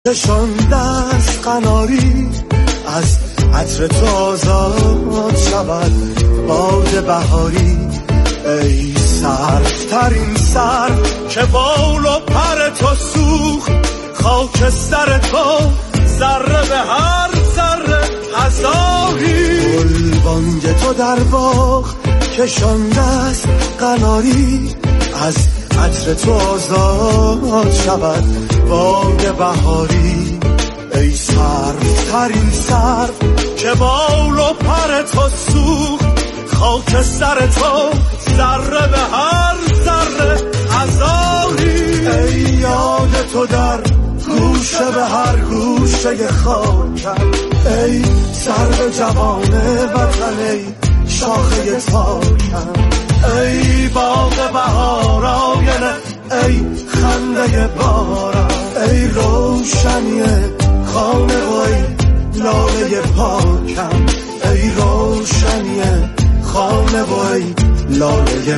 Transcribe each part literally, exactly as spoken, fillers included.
نشان دست قناری از عطر تو آزاد شود باد بهاری. ای سرفترین سر که بال و پر تو سوخت، خاک سر تو ذره به هر ذره هزاری. گل بانگ تو در باغ کشان دست قناری از عطر تو آزاد شود باد بهاری. ای سرفترین سر که بال و پر تو سوخت، خاک سر تو ذره به هر ذره هزاری. ای یاد تو در گوشه به هر گوشه خاکم، ای سر جوان وطن، ای شاخه تاکم، ای باغ بهار آینه، ای خنده بارم، ای روشنی خانه و ای لاله پاکم، ای روشنی خانه و ای لاله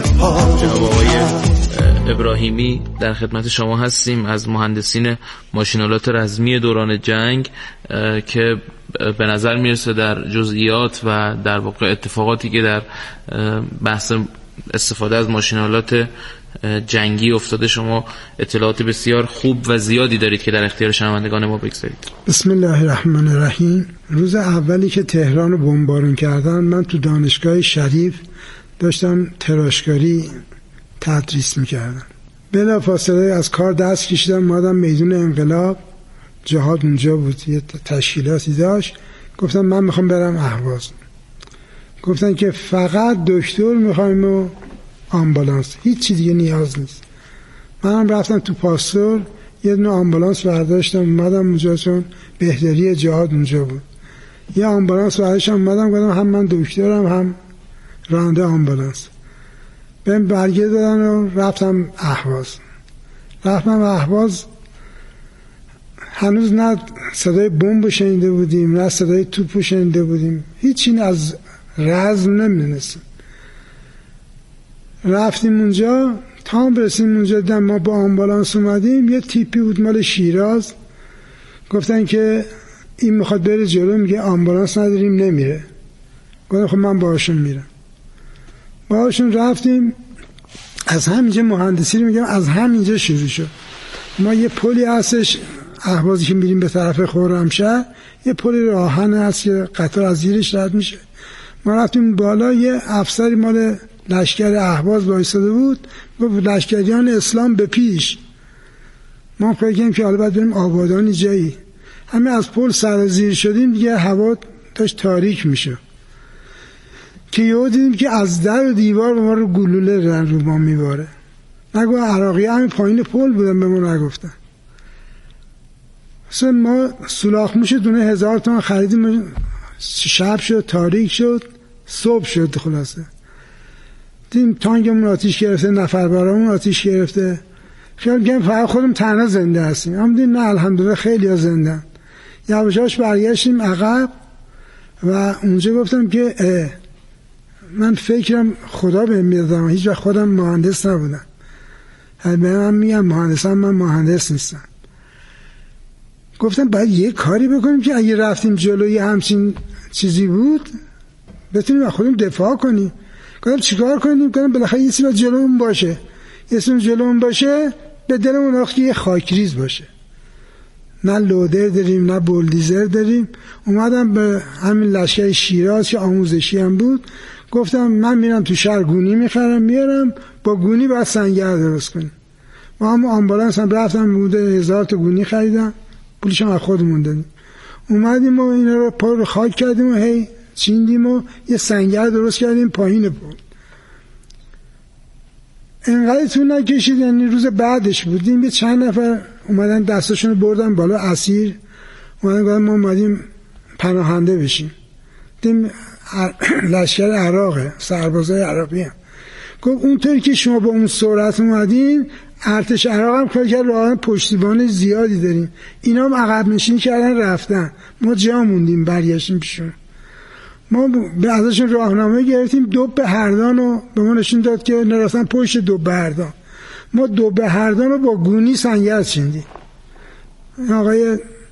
پاکم. ابراهیمی در خدمت شما هستیم از مهندسین ماشین‌آلات رزمی دوران جنگ که به نظر میرسه در جزئیات و در واقع اتفاقاتی که در بحث استفاده از ماشین‌آلات جنگی افتاده شما اطلاعات بسیار خوب و زیادی دارید که در اختیار شنوندگان ما بگذارید. بسم الله الرحمن الرحیم. روز اولی که تهران رو بمبارون کردن، من تو دانشگاه شریف داشتم تراشکاری تدریس میکردم. بلا فاصله از کار دست کشیدم، اومدم میدون انقلاب. جهاد اونجا بود، یه تشکیلاتی داشت. گفتم من میخوام برم اهواز. گفتن که فقط دکتر میخوایم و آمبولانس، هیچ چیز دیگه نیاز نیست. منم رفتم تو پاستور، یه دونه آمبولانس برداشتم، اومدم اونجا چون بهداری جهاد اونجا بود. یه آمبولانس برداشتم، اومدم گفتم هم من دکترم هم راننده آمبولانس. بهم برگه دادن و رفتم اهواز. رفتم اهواز، هنوز نه صدای بمب شنیده بودیم نه صدای توپ شنیده بودیم، هیچی از رزم نمیدونستیم. رفتیم اونجا، تا برسیم اونجا دیدم ما با آمبولانس اومدیم. یه تیپی بود مال شیراز، گفتن که این میخواد بره جلو، میگه آمبولانس نداریم نمیره. گفتم خب من باهاشون میرم. باهاشون رفتیم. از همینجا مهندسی رو میگم، از همینجا شروع شد. ما یه پلی هستش اهوازی که میریم به طرف خرمشهر، یه پلی راهن هست که قطار از زیرش رد میشه. ما رفتیم بالا، یه افسری مال لشکر اهواز وایساده بود، گفت لشکریان اسلام به پیش. ما فکر کردیم که حالا باید بریم آبادانی جایی. همه از پل سرازیر شدیم دیگه، هوا داشت تاریک میشه که یهو دیدیم که از در و دیوار به ما رو گلوله رن رو ما میباره. نگو عراقی همین پایین پل بودن، به ما نگفتن. مثلا ما سولاخ موش دونه هزار تومان خریدیم. شب شد، تاریک شد، صبح شد. خلاصه دیدیم تانکمون آتیش گرفته، نفر برامون آتیش گرفته. خیال می‌کردیم فقط خودم تنها زنده هستیم، اما دیدیم نه، الحمدلله خیلی ها زندن. یواشاش برگشتیم عقب و اونجا گفتم که من فکرم خدا بهم میدادم، هیچ وقت خودم مهندس نبودم. من میگم مهندسم، من مهندس نیستم. گفتم باید یه کاری بکنیم که اگه رفتیم جلوی همچین چیزی بود بتونیم از خودمون دفاع کنیم. گفتم چیکار کنیم؟ گفتم بالاخره یه چیزی جلومون باشه. یه چیزی جلومون باشه به دلمون وقتی یه خاکریز باشه. نه لودر داریم نه بولدیزر داریم. اومدم به همین لشکر شیراز که آموزشی هم بود، گفتم من میرم تو شهر گونی میخرم میارم، با گونی باید سنگر درست کنیم. و هم آمبولانس هم رفتم بوده هزار تا گونی خریدم، پولش هم از خودمون دادیم. اومدیم و اینا رو پر خاک کردیم و هی چیندیم و یه سنگر درست کردیم پایین پل. انقدر طول نکشید، یعنی روز بعدش بودیم، یه چند نفر اومدن دستاشون رو بردن بالا اسیر، اومدن گفتن ما اومدیم پناهنده بشیم. دیدیم لشکر عراقه، سربازای عراقی هم. گفت اونطوری که شما با اون سرعت اومدین، ارتش عراق هم کار کرد، راه پشتیبان زیادی داریم، اینا هم عقب نشینی کردن رفتن، ما جا موندیم برگشتیم پیشون. ما به ازشون راهنمایی گرفتیم، دو به هردان رو به ما نشون داد که نرفتن پشت دو به هردان. ما دو به هردان رو با گونی سنگر چیندیم. آقای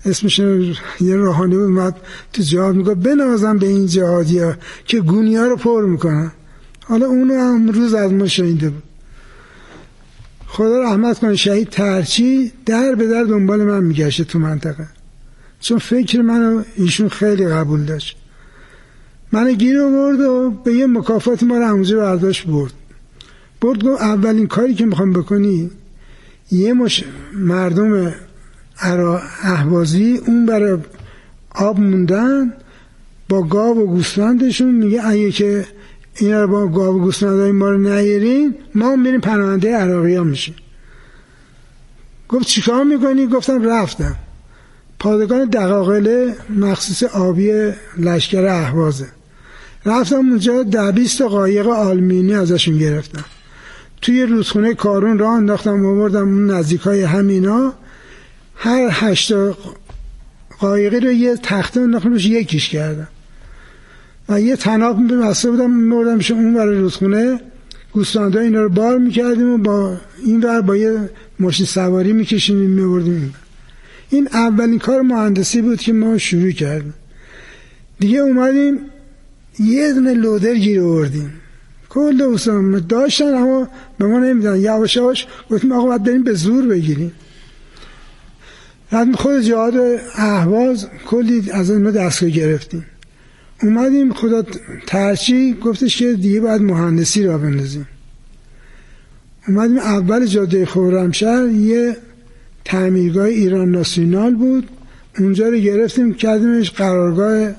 اسمش یه روحانی بود، اومد تو جهاد میگه بنازم به این جهادی ها که گونی ها رو پر میکنن. حالا اونو هم روز از ما شنیده بود. خدا رحمت کنه شهید ترچی در به در دنبال من میگشته تو منطقه، چون فکر منو ایشون خیلی قبول داشت. منو گیر آورد و به یه مکافات ما رو همونجا برداشت برد برد گفت اولین کاری که میخوام بکنی یه مش مردم اهوازی اون برای آب موندن با گاو و گوسفندشون، میگه اگه که اینا رو با گاو و گوسفندای ما رو نیارین ما میریم پناهنده عراقی ها میشیم. گفت چیکار میکنی؟ گفتم رفتم پادگان دقاقله مخصوص آبی لشکر اهوازه، رفتم اونجا ده بیست قایق آلومینی ازشون گرفتم، توی رودخونه کارون راه انداختم آوردم اون نزدیکای همینا، هر هشت قایقی رو یه تخته انداختم روش یکیش کردم و یه تناب بسته بودم میبردمش اون برای رودخونه، گوسفندا اینا رو بار میکردیم و با این ور با یه ماشین سواری میکشیدیم میبردیم این بر. این اولین کار مهندسی بود که ما شروع کردیم. دیگه اومدیم یه دونه لودر گیر آوردیم، کل دوستان داشتن اما به ما نمیدن، یواش یواش گفتیم آقا باید بریم به زور بگیریم. بعد خود جهاد اهواز کلی از ما دستگاه گرفتیم، اومدیم خدا ترچی گفتش که دیگه باید مهندسی را بندازیم. اومدیم اول جاده خرمشهر یه تعمیرگاه ایران ناسیونال بود، اونجا رو گرفتیم کردیمش قرارگاه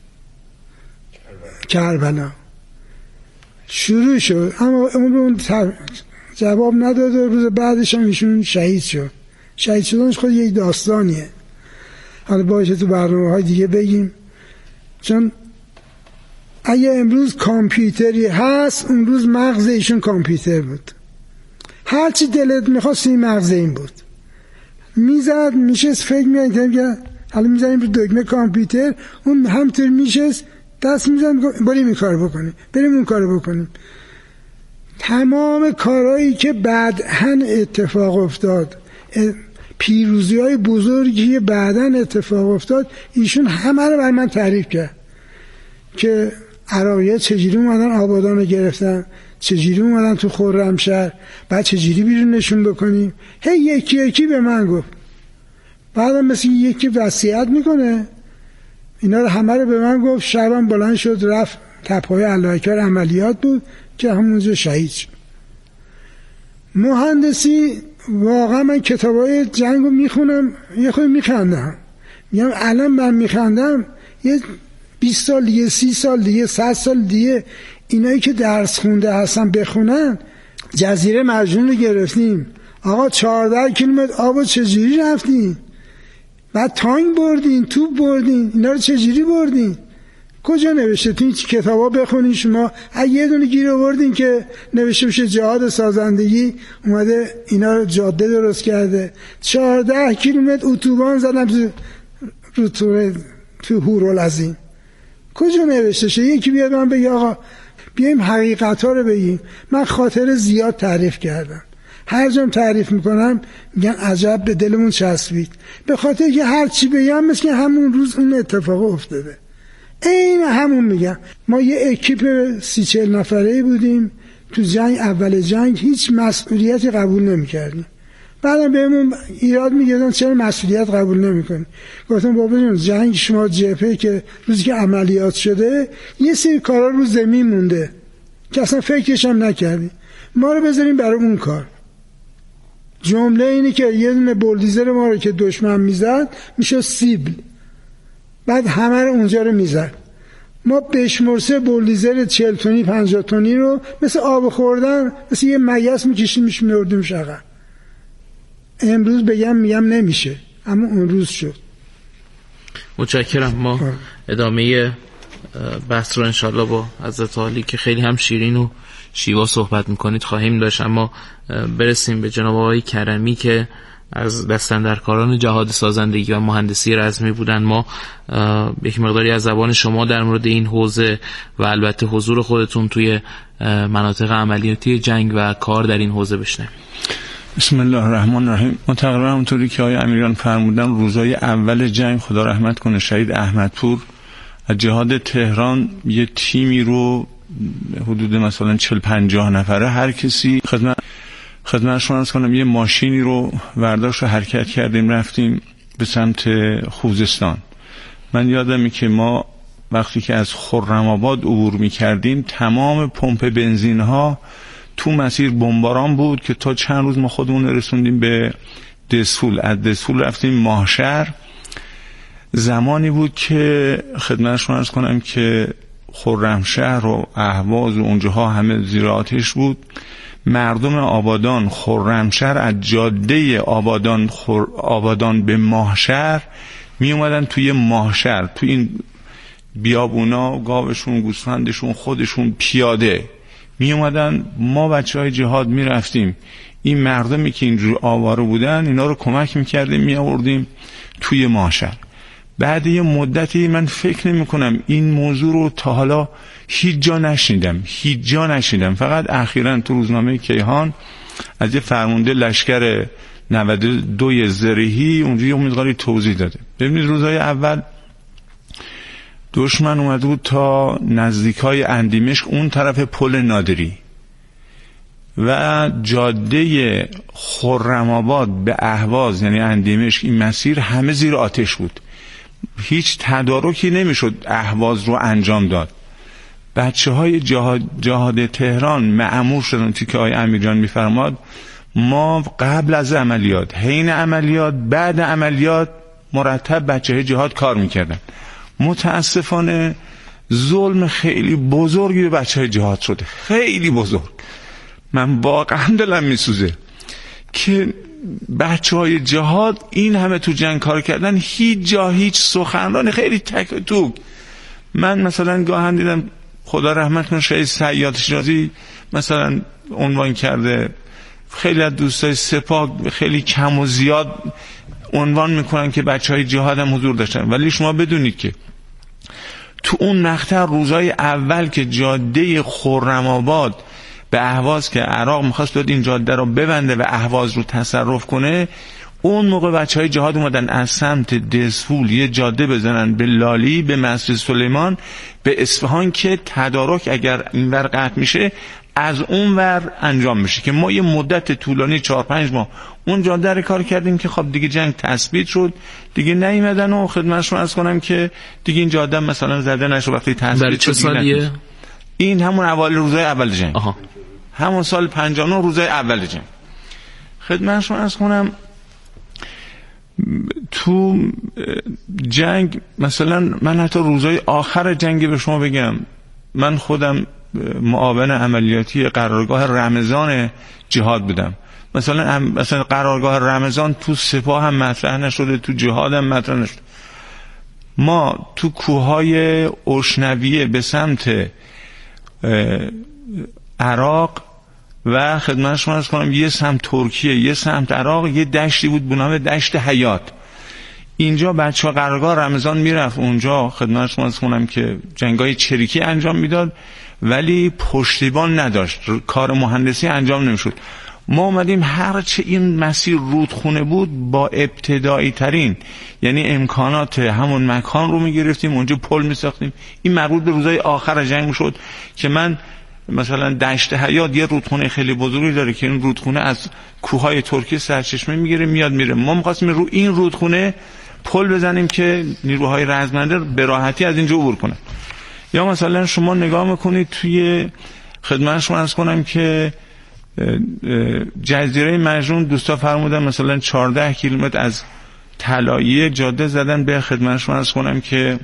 کربلا. شروع شد اما اون جواب نداد و روز بعدش هم ایشون شهید شد. شهید شدنش خود یک داستانیه، حالا باشه تو برنامه های دیگه بگیم، چون اگه امروز کامپیوتری هست اون روز مغز ایشون کامپیوتر بود، هرچی دلت میخواست این مغز این بود، میزد میشست فکر میکنم که حالا میزنیم رو دکمه کامپیوتر، اون همطور میشست دست میزن بریم این کار بکنیم بریم اون کار بکنیم. تمام کارهایی که بعداً اتفاق افتاد، پیروزی های بزرگی که بعداً اتفاق افتاد، ایشون همه رو بر من تعریف کرد که عراقی‌ها چجوری اومدن آبادان رو گرفتن، چجوری اومدن تو خرمشهر، بعد چجوری بیرونشون بکنیم. هی یکی یکی به من گفت، بعدم مثل یکی وصیت میکنه اینا رو همه رو به من گفت. شبم بلند شد رفت تپه‌های الله اکبر عملیات بود که همونجا شهید شد. مهندسی واقعا من کتابای جنگ رو میخونم یه خود میخندم، میگم الان من میخندم یه بیست سال دیگه، سی سال دیگه، صد سال دیگه اینایی که درس خونده هستن بخونن. جزیره مرجان رو گرفتیم آقا، چهارده کیلومتر آب چجوری رفتین؟ بعد تانک بردین، توپ بردین، اینا رو چجوری بردین؟ کجا نوشته؟ تو این کتابا بخونین شما. اگه یه دونه گیر آوردین که نوشته بشه جهاد سازندگی اومده اینا رو جاده درست کرده، چهارده کیلومتر اتوبان زدن تو رو تو تو هورالعظیم، کجا نوشته شه؟ یکی بیاد من بگه آقا بیایم حقیقت ها رو بگیم. من خاطر زیاد تعریف کردم، هر جام تعریف میکنم میگن عجب به دلمون چسبید، به خاطر که هر چی بگم مثل همون روز اون اتفاق افتاده. این همون میگم. ما یه اکیپ سی چهل نفره بودیم تو جنگ، اول جنگ هیچ مسئولیتی قبول نمیکردیم، بعدم بهمون ایراد میگردن چرا مسئولیت قبول نمیکنی. گفتم بابا جون جنگ شما جبهه که روزی که عملیات شده یه سری کارا رو زمین مونده که اصلا فکرش هم نکردی، ما رو بذاریم برای اون کار. جمله اینی که یه دونه بولدیزر ما رو که دشمن میزد میشه سیبل، بعد همه رو اونجا رو میزد. ما بشمرسه بولدیزر چهل تونی پنجاه تونی رو مثل آب خوردن مثل یه مگس میکشیمش میوردیم شقه. امروز بگم میگم نمیشه، اما اون روز شد. متشکرم. ما ادامه بحث رو انشالله با حضرت عالی که خیلی هم شیرین و شیوا صحبت میکنید خواهیم داشت، اما برسیم به جناب آقای کرمی که از دستاندرکاران جهاد سازندگی و مهندسی رزمی بودن. ما یک مقداری از زبان شما در مورد این حوزه و البته حضور خودتون توی مناطق عملیاتی جنگ و کار در این حوزه بشنویم. بسم الله الرحمن الرحیم. ما تقریبا همونطوری که آقای امیریان فرمودن روزای اول جنگ، خدا رحمت کنه شهید احمدپور، از جهاد تهران یه تیمی رو حدود مثلا چهل پنجاه نفره هر کسی خدمت خدمت شما عرض کنم یه ماشینی رو برداشت و حرکت کردیم رفتیم به سمت خوزستان. من یادمه که ما وقتی که از خرم‌آباد عبور می‌کردیم تمام پمپ بنزین ها تو مسیر بمباران بود که تا چند روز ما خودمون رسوندیم به دسفول. از دسفول رفتیم ماهشهر. زمانی بود که خدمت شما عرض کنم که خرمشهر و اهواز و اونجاها همه زیر آتش بود. مردم آبادان خرمشهر از جاده آبادان خر... آبادان به ماهشهر می اومدن توی ماهشهر، توی این بیابونا، گاوشون، گوسفندشون، خودشون پیاده می اومدن. ما بچه های جهاد می رفتیم این مردمی که اینجور آواره بودن اینا رو کمک می کردیم می آوردیم توی ماهشهر. بعد یه مدتی من فکر نمی کنم این موضوع رو تا حالا هیچ جا نشنیدم هیچ جا نشنیدم فقط اخیراً تو روزنامه کیهان از یه فرمانده لشکر نود و دو زرهی اونجا یه مقداری توضیح داده. ببینید روزهای اول دشمن اومده بود تا نزدیکای اندیمشق اون طرف پل نادری و جاده خرم‌آباد به اهواز یعنی اندیمشق، این مسیر همه زیر آتش بود. هیچ تدارکی نمیشد اهواز رو انجام داد. بچه های جهاد, جهاد تهران مأمور شدن که آقای امیرجان میفرماد ما قبل از عملیات، حین عملیات، بعد عملیات مرتب بچه های جهاد کار میکردن. متاسفانه ظلم خیلی بزرگی به بچه های جهاد شده، خیلی بزرگ. من واقعا دلم میسوزه که بچه های جهاد این همه تو جنگ کار کردن، هیچ جا هیچ سخنرانی، خیلی تک و توک. من مثلا گاهن دیدم خدا رحمت کنه شهید صیاد شیرازی مثلا عنوان کرده، خیلی از دوستای سپاه خیلی کم و زیاد عنوان میکنن که بچه های جهاد هم حضور داشتن. ولی شما بدونید که تو اون مقطع روزای اول که جاده خرم‌آباد به اهواز که عراق میخواست بیاد این جاده رو ببنده و اهواز رو تصرف کنه، اون موقع بچه های جهاد اومدن از سمت دسفول یه جاده بزنن به لالی، به مسجد سلیمان، به اصفهان که تدارک اگر این ور قطع میشه از اون ور انجام میشه. که ما یه مدت طولانی چهار پنج ماه اون جاده رو کار کردیم که خب دیگه جنگ تثبیت شد، دیگه نیومدن و خدمتشون عرض کنم که دیگه این جاده مثلا زده نشه. وقتی تثبیت شد سالیه؟ این همون اول روزای اول جنگ. آها. همون سال پنجاه و نه روزای اول جنگ. خدمتشون عرض کنم تو جنگ مثلا من حتی روزای آخر جنگ به شما بگم، من خودم معاون عملیاتی قرارگاه رمضان جهاد بودم. مثلا مثلا قرارگاه رمضان تو سپاه هم مطرح نشده، تو جهاد هم مطرح نشده. ما تو کوههای اشنویه به سمت عراق و خدمت شما عرض کنم یه سمت ترکیه یه سمت عراق یه دشتی بود به نام دشت حیات. اینجا بچه‌ها قرارگاه رمضان میرفت اونجا، خدمت شما عرض کنم که جنگای چریکی انجام میداد ولی پشتیبان نداشت، کار مهندسی انجام نمیشد. ما اومدیم هرچه این مسیر رودخونه بود با ابتدایی ترین یعنی امکانات همون مکان رو میگرفتیم، اونجا پل میساختیم. این مربوط به روزای آخر جنگ شد که من مثلا دشت حیات یه رودخونه خیلی بزرگی داره که این رودخونه از کوههای ترکیه سرچشمه میگیره میاد میره. ما می‌خواستیم رو این رودخونه پل بزنیم که نیروهای رزمنده به راحتی از اینجا عبور کنن. یا مثلا شما نگاه میکنید توی خدمت شما عرض کنم که جزیره مجنون دوستا فرمودن مثلا چهارده کیلومتر از طلایه جاده زدن به خدمت شما عرض کنم که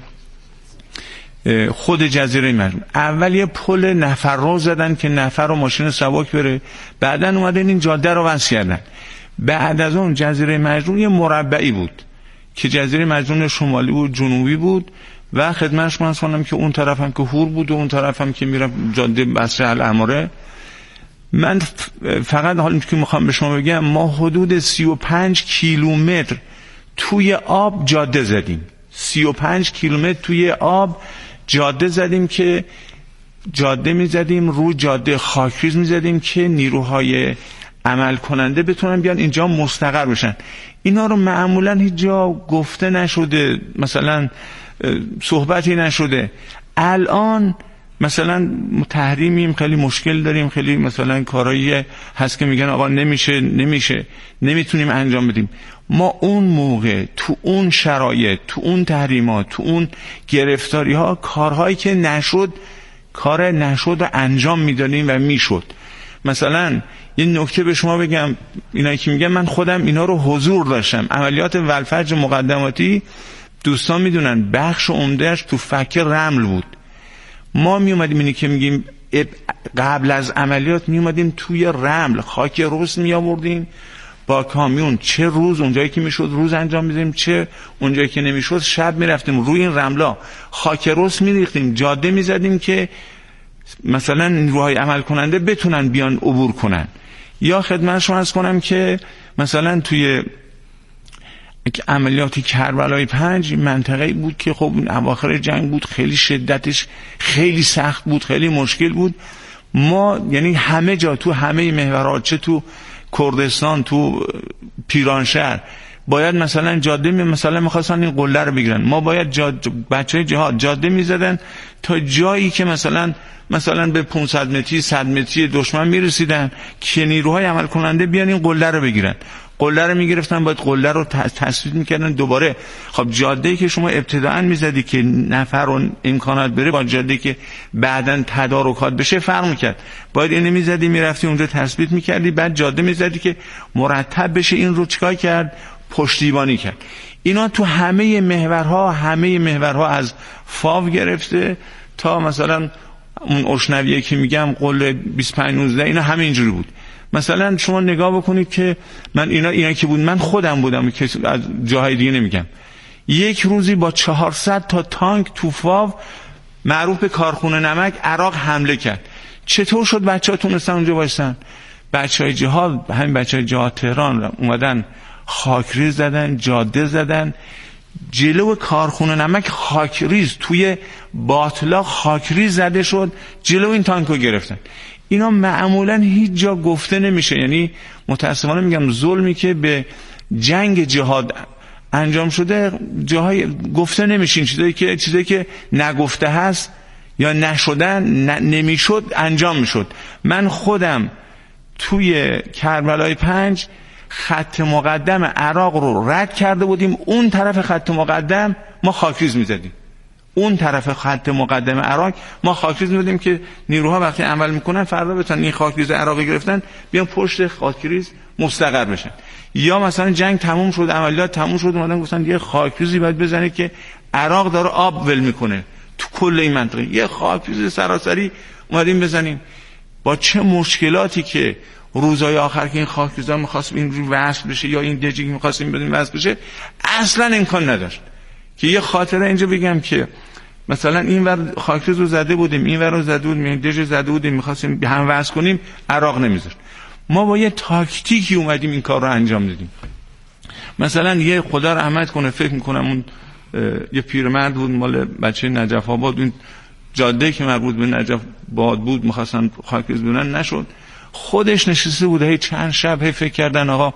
خود جزیره مجنون. اول یه پل نفر رو زدن که نفر و ماشین سبک بره، بعدن اومدن این جاده رو وصل کردن. بعد از اون جزیره مجنون یه مربعی بود که جزیره مجنون شمالی بود جنوبی بود و خدمتش من کنم که اون طرف هم که هور بود و اون طرف هم که میرم جاده بصره العماره. من فقط حالا که میخوام به شما بگم ما حدود سی و پنج کیلومتر توی آب جاده زدیم، سی و پنج کیلومتر توی آب جاده زدیم که جاده میزدیم رو جاده خاکریز میزدیم که نیروهای عمل کننده بتونن بیان اینجا مستقر بشن. اینا رو معمولا هیچ جا گفته نشده، مثلا صحبتی نشده. الان مثلا تحریمیم، خیلی مشکل داریم، خیلی مثلا کارایی هست که میگن آقا نمیشه نمیشه نمیتونیم انجام بدیم. ما اون موقع تو اون شرایط، تو اون تحریمات، تو اون گرفتاری ها، کارهایی که نشد، کار نشد رو انجام میدادیم و میشد. مثلا یه نکته به شما بگم، اینایی که میگن من خودم اینا رو حضور داشتم. عملیات ولفجر مقدماتی دوستان میدونن بخش عمدهش تو فک رمل بود. ما می اومدیم، اینی که میگیم قبل از عملیات می اومدیم توی رمل خاک رس می آوردیم با کامیون، چه روز اونجایی که میشد روز انجام میدیم، چه اونجایی که نمیشد شب میرفتیم روی این رملا خاک رس میریختیم، جاده میزدیم که مثلا نیروهای عمل کننده بتونن بیان عبور کنن. یا خدمت شما عرض کنم که مثلا توی عملیات کربلای پنج منطقه‌ای بود که خب اواخر جنگ بود، خیلی شدتش خیلی سخت بود، خیلی مشکل بود. ما یعنی همه جا تو همه محورات، چه تو کردستان، تو پیرانشهر، باید مثلا جاده می مثلا می‌خواستن این قله رو بگیرن، ما باید جاده بچهای جهاد جاده می‌زدن تا جایی که مثلا مثلا به پانصد متری صد متری دشمن میرسیدن که نیروهای عمل کننده بیان این قله رو بگیرن. قله رو میگرفتن، باید قله رو تثبیت میکردن دوباره. خب جاده‌ای که شما ابتداً میزدی که نفر و امکانات بره با جاده‌ای که بعداً تدارکات بشه فرق میکرد. باید اینو میزدی میرفتی اونجا تثبیت میکردی، بعد جاده میزدی که مرتب بشه. این رو چیکار کرد؟ پشتیبانی کرد. اینا تو همه محورها، همه محورها از فاو گرفته تا مثلا اون اشنویه که میگم قله بیست و پنج نوزده، اینا همه اینجوری بود. مثلا شما نگاه بکنید که من اینا اینا که بود، من خودم بودم که از جاهای دیگه نمیگم، یک روزی با چهارصد تا تانک تو فاو معروف به کارخونه نمک عراق حمله کرد. چطور شد بچه‌ها تونستن اونجا وایسن؟ بچهای جهاد، همین بچهای جهاد تهران اومدن خاکریز زدن، جاده زدن، جلو کارخونه نمک خاکریز توی باطلاق خاکریز زده شد، جلو این تانکو گرفتن. اینا معمولا هیچ جا گفته نمیشه. یعنی متاسفانه میگم ظلمی که به جنگ جهاد انجام شده جاهای گفته نمیشه. این چیزایی که چیزایی که نگفته هست یا نشدن نمیشد انجام میشد. من خودم توی کربلای پنج خط مقدم عراق رو رد کرده بودیم، اون طرف خط مقدم ما خاکریز میزدیم. اون طرف خط مقدم عراق ما خاکریز می‌دادیم که نیروها وقتی عمل میکنن فردا بتونن این خاکریز عراقی گرفتن بیان پشت خاکریز مستقر بشن. یا مثلا جنگ تموم شد، عملیات تموم شد، اومدن گفتن یه خاکریزی باید بزنه که عراق داره آب ول میکنه تو کل این منطقه، یه خاکریز سراسری اومدیم بزنیم. با چه مشکلاتی که روزهای آخر که این خاکریزا می‌خواست این وصل بشه یا این دژی می‌خواستیم بدیم وصل بشه، اصلا امکان نداشت. که یه خاطره اینجا بگم که مثلا این ور خاکریز رو زده بودیم، این ور رو زده بودیم، دژ زده بودیم، می‌خواستیم به هم وصل کنیم، عراق نمیذاشت. ما با یه تاکتیکی اومدیم این کار رو انجام دادیم. مثلا یه خدا رحمت کنه، فکر می‌کنم اون یه پیرمرد بود مال بچه نجف آباد، اون جاده که مربوط به نجف آباد بود می‌خواستن خاکریز بزنن، نشد. خودش نشسته بود هی چند شب هی فکر کردن آقا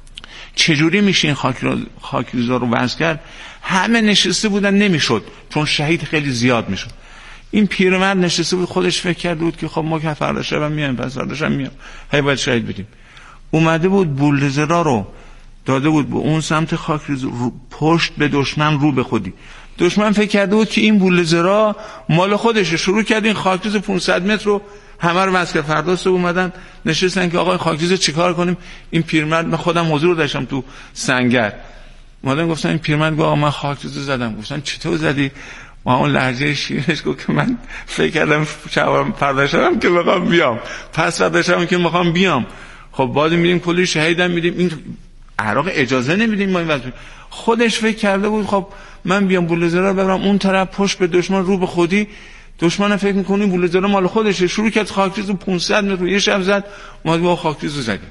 چجوری میشه این خاکریزا رو وصل کرد. همه نشسته بودن نمیشد چون شهید خیلی زیاد میشد. این پیرمرد نشسته بود خودش فکر کرده بود که خب ما که فردا شب میایم پس فردا شب میام هی باید شهید بدیم. اومده بود بولدوزرها رو داده بود به اون سمت خاکریز، پشت به دشمن رو به خودی. دشمن فکر کرده بود که این بولدوزرها مال خودشه، شروع کرد این خاکریز پانصد متر رو همه رو واسه فردا صبح اومدن نشستن که آقا خاکریز چیکار کنیم. این پیرمرد، من خودم حضور داشتم تو سنگر، اومدن گفتن این پیرمرد گفت آقا من خاکریز زدم. گفتن چطور زدی؟ ما اون لهجه شیرینش گفت که من فکر کردم شب فردا شبم که میخوام بیام، پس فردا شبم که میخوام بیام. خب بعد میریم کلی شهیدم میدیم، این عراق اجازه نمیدیم ما این وضع. خودش فکر کرده بود خب من بیام بولدوزرها ببرم اون طرف پشت به دشمن رو به خودی. دشمن فکر می‌کنه بولدوزر مال خودشه، شروع کرد خاکریزو پانصد متر یه شب زد، ما با خاکریزو زدیم.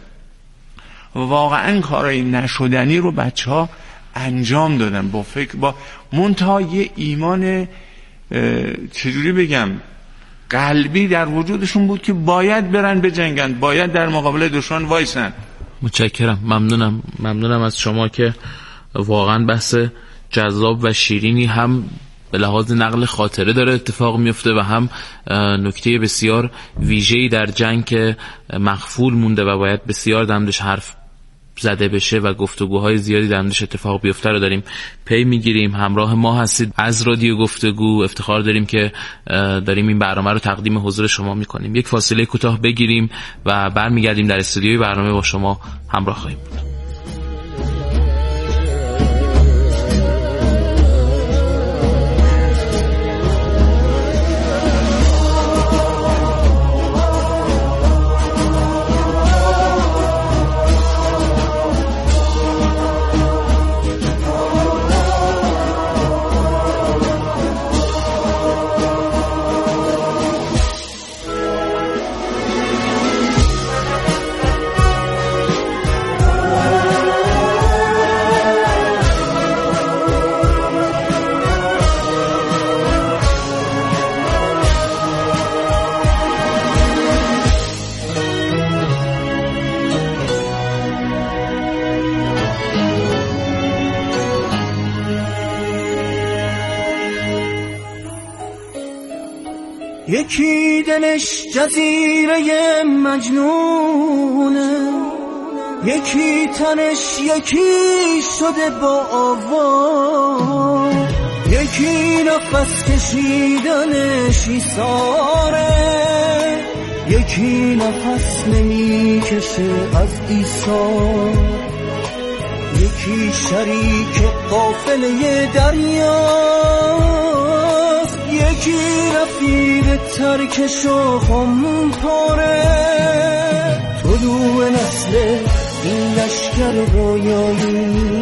واقعا کارای نشدنی رو بچه‌ها انجام دادن با فکر، با منتهای ایمان چجوری بگم قلبی در وجودشون بود که باید برن بجنگن، باید در مقابل دشمن وایسن. متشکرم، ممنونم ممنونم از شما که واقعا بحث جذاب و شیرینی هم به لحاظ نقل خاطره داره اتفاق میفته و هم نکته بسیار ویژه‌ای در جنگ که مخفول مونده و باید بسیار دمدش حرف زده بشه و گفتگوهای زیادی دمدش اتفاق بیفته رو داریم پی میگیریم. همراه ما هستید از رادیو گفتگو، افتخار داریم که داریم این برنامه رو تقدیم حضور شما میکنیم. یک فاصله کوتاه بگیریم و برمیگردیم در استودیوی برنامه با شما همراه خواهیم بود. یکی دلش جزیره مجنونه، یکی تنش یکی شده با آوا، یکی نفس کشیدنش ایثاره، یکی نفس نمیکشه از ایثار، یکی شریک قافله دریاست، یکی رفیق ترکش و خم پاره. طلوع نسل این لشکر رویایی،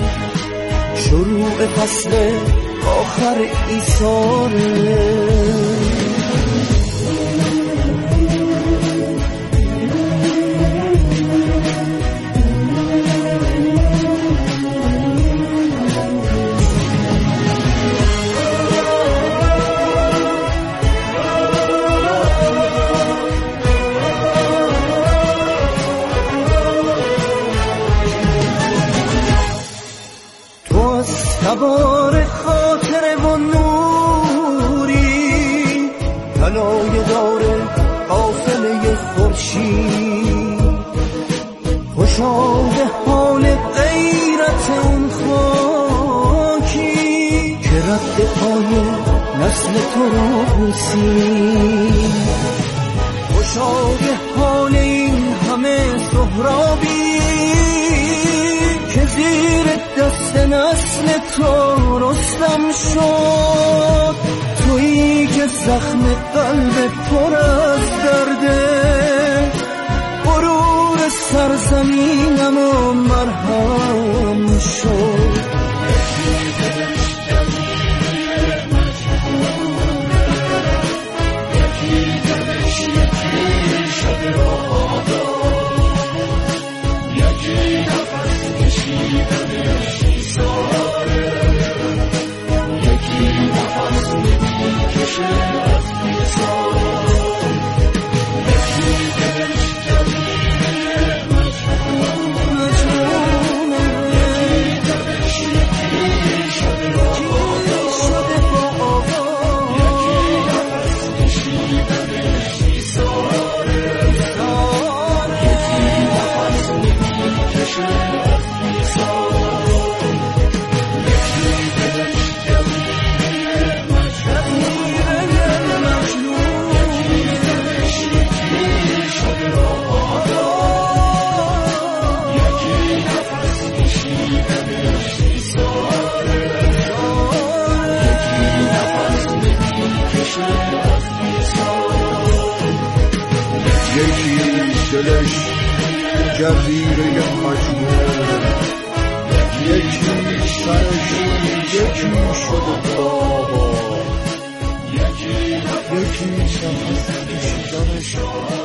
شروع فصل آخر ایثاره. سوار خاطر و نوری، طلایه داره قافله خورشید، خوشا به حال غیرت اون خاکی که رد پای نسل تو رو بوسید، خوشا به حال این همه سهرابی که زیر دست نسل تو رستم شد. تویی که زخم قلب پر از درده، غرور سرزمینم و مرهم شد. دلش جزیره مجنون، یکی سرش یکی شده بابا، یکی سرش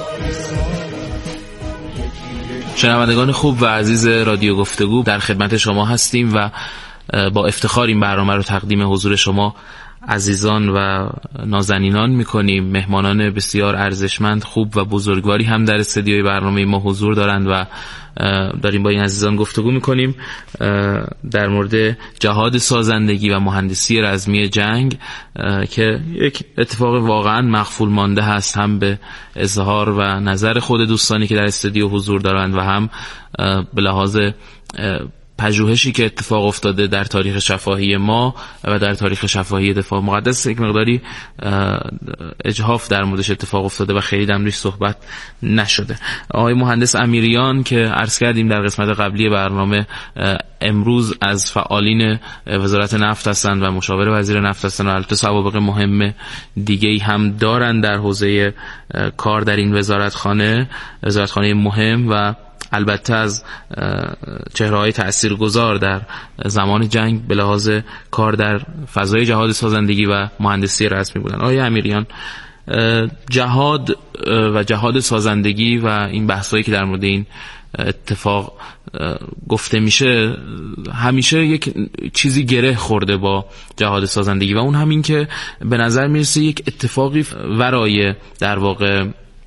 شنوندگان خوب و عزیز رادیو گفتگو، در خدمت شما هستیم و با افتخار این برنامه رو تقدیم حضور شما عزیزان و نازنینان میکنیم. مهمانان بسیار ارزشمند، خوب و بزرگواری هم در استدیوی برنامه ما حضور دارند و داریم با این عزیزان گفتگو میکنیم در مورد جهاد سازندگی و مهندسی رزمی جنگ که یک اتفاق واقعا مغفول مانده هست، هم به اظهار و نظر خود دوستانی که در استدیو حضور دارند و هم به لحاظ پژوهشی که اتفاق افتاده در تاریخ شفاهی ما و در تاریخ شفاهی دفاع مقدس. یک مقداری اجحاف در موردش اتفاق افتاده و خیلی در روش صحبت نشده. آقای مهندس امیریان که عرض کردیم در قسمت قبلی برنامه امروز از فعالین وزارت نفت هستند و مشاور وزیر نفت هستند و البته سوابق مهم دیگه‌ای هم دارند در حوزه کار در این وزارتخانه، وزارتخانه مهم و البته از چهره‌های تأثیرگذار در زمان جنگ به لحاظ کار در فضای جهاد سازندگی و مهندسی رزمی بودن. آقای امیریان، جهاد و جهاد سازندگی و این بحثایی که در مورد این اتفاق گفته میشه همیشه یک چیزی گره خورده با جهاد سازندگی و اون همین که به نظر میرسه یک اتفاقی ورای در واقع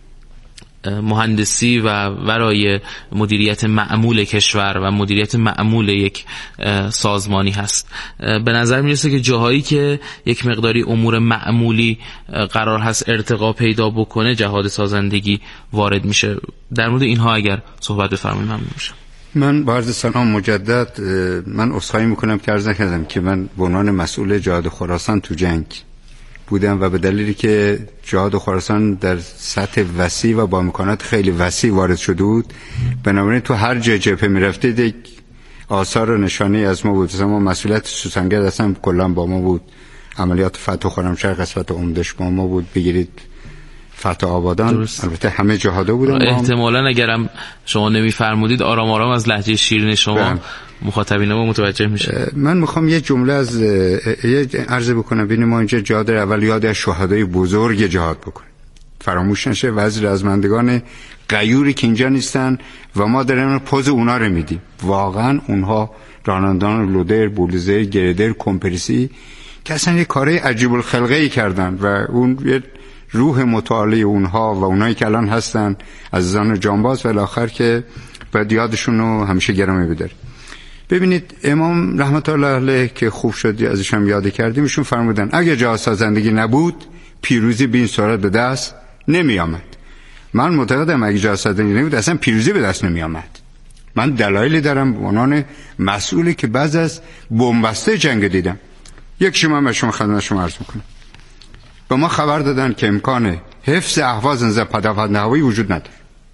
مهندسی و ورای مدیریت معمول کشور و مدیریت معمول یک سازمانی هست. به نظر میرسه که جاهایی که یک مقداری امور معمولی قرار هست ارتقا پیدا بکنه جهاد سازندگی وارد میشه. در مورد اینها اگر صحبت بفرمایید ممنون میشم. من با عرض سلام مجدد من عذرخواهی میکنم که عرض نکردم که من به عنوان مسئول جهاد خراسان تو جنگ بودم و به دلیلی که جهاد خراسان در سطح وسیع و با امکانات خیلی وسیع وارد شده بود، بنابراین تو هر جای جبهه میرفتید یک آثار و نشانه از ما بود. ما مسئولیت سوسنگرد اصلا کلا با ما بود، عملیات فتح خرمشهر قسمت عمدش با ما بود، بگیرید فتح آبادان درست. البته همه جهادا بودن. احتمالاً اگرم شما نمیفرمودید آرام آرام از لهجه شیرین شما مخاطبین ما متوجه میشه. من میخوام یه جمله از یه عرض بکنم. ببینید ما اینجا جهاد اول یاد از شهدای بزرگ جهاد بکنیم، فراموش نشه. وزیر رزمندگان غیوری که اینجا نیستن و ما داریم پوز اونا رو میدیم. واقعا اونها رانندگان لودر، بولدوزر، گردر، کمپرسی که اصلا یه کارهای عجیب الخلقه ای کردن و اون یه روح متعالی اونها و اونایی که الان هستن عزیزان جانباز و الاخر که باید یادشون رو همیشه گرامی بداریم. ببینید امام رحمت الله علیه که خوب شد ازش هم یاد کردیم، ایشون فرمودن اگه جهاد سازندگی نبود پیروزی به این صورت به دست نمی آمد. من معتقدم اگه جهاد سازندگی نبود اصلا پیروزی به دست نمی آمد. من دلایلی دارم به عنوان مسئولی که بعض از بن‌بسته جنگ دیدم. یک شما من شما خدمت شما عرض میکنم. به ما خبر دادن که امکان حفظ اهواز نظر پدافند هوایی وجود نداره.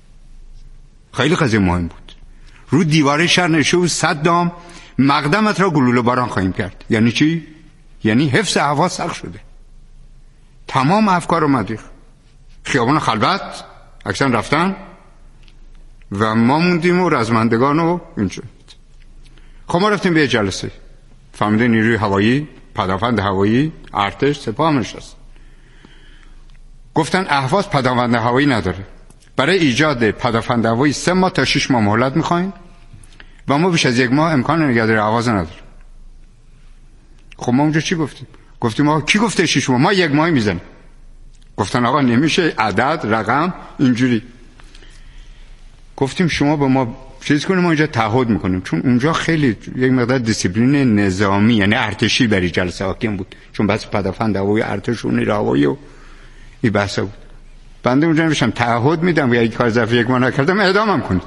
خیلی قضیه مهم بود. رو دیواره شهر نشه و صد دام مقدمت را گلوله باران خواهیم کرد. یعنی چی؟ یعنی حفظ اهواز سخت شده. تمام افکار اومد ریخت. خیابان خلوت اکثر رفتن و ما موندیم و رزمندگان و اینجا. خب ما رفتیم به جلسه. فهمیده نیروی هوایی، پدافند هوایی، ارتش، سپاه هم نشست. گفتن اهواز پدافند هوایی نداره. برای ایجاد پدافند هوایی سه ماه تا شش ماه مهلت میخواین و ما بیش از یک ماه امکان نگهداری اهواز نداره. خب ما اونجا چی گفتیم؟ گفتیم آقا کی گفته شش ماه؟ ما یک ماهی میزنیم. گفتن آقا نمیشه، عدد رقم اینجوری. گفتیم شما به ما چیز کنیم، ما اینجا تعهد میکنیم، چون اونجا خیلی یک مقدار دیسیپلین نظامی یعنی ارتشی برای جلسه حاکم بود، چون بس پدافند هوایی ارتش و نیروی هوایی و این بحثا بود. بنده اونجا نمیشم تعهد میدم که اگه کار ظرف یک ماه نکردم اعدامم کنید.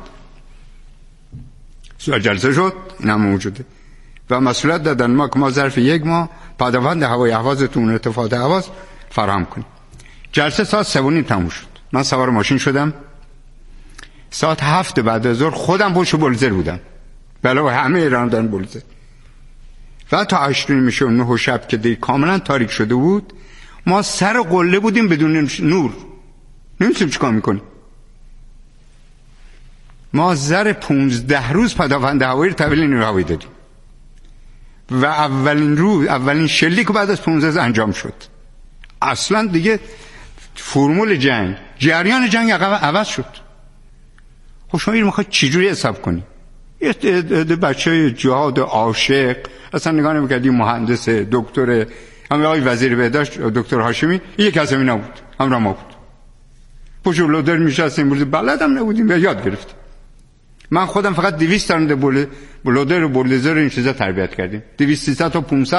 سوال جلسه شد، این هم موجوده و مسئولیت دادن ما که ما ظرف یک ماه پدافند هوایی اهوازتون ارتفاعات اهواز فراهم کنیم. جلسه ساعت سه و نیم تموم شد. من سوار ماشین شدم، ساعت هفت بعد از ظهر خودم پشت بولدوزر بودم، بله همه ایران دارن بولدوزر. و تا هشت و نیم میشه نه شب که دیگه کاملا تاریک شده بود، ما سر قله بودیم بدون نور، نمی‌دونیم چیکار میکنیم. ما زر پونزده روز پدافند هوایی رو تحویل نیروی هوایی دادیم و اولین روز اولین شلیک بعد از پونزده روز انجام شد. اصلا دیگه فرمول جنگ، جریان جنگ عوض شد. خب شما این میخواد چجوری حساب کنی؟ یه بچه جهاد عاشق اصلا نگاه نمی‌کردی مهندس دکتر همین آقای وزیر بهداشت دکتر هاشمی یک از همینا بود، همراه ما بود. پشت لودر میشستیم، امروز بلدم نبودیم و یاد گرفتیم. من خودم فقط دویست تا لودر و بولدوزر این چیزا تربیت کردیم. دویست تا پانصد